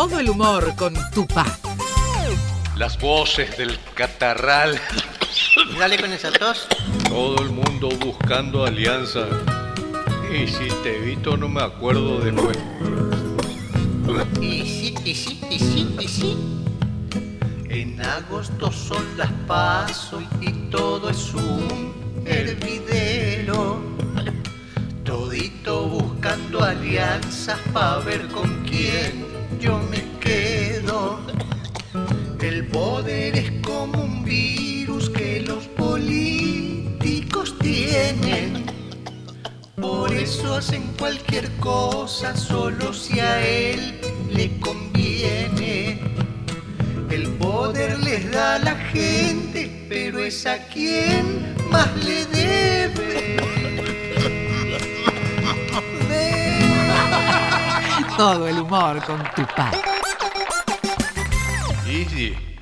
Todo el humor con Tupac. Las voces del catarral. Dale con esa tos. Todo el mundo buscando alianza. Y si te evito no me acuerdo después. Y sí. En agosto son las PASO y todo es un hervidero. Todito buscando alianzas pa' ver con quién yo me quedo. El poder es como un virus que los políticos tienen. Por eso hacen cualquier cosa solo si a él le conviene. El poder les da a la gente, pero es a quien más le debe. Todo el humor con Tupac. Easy.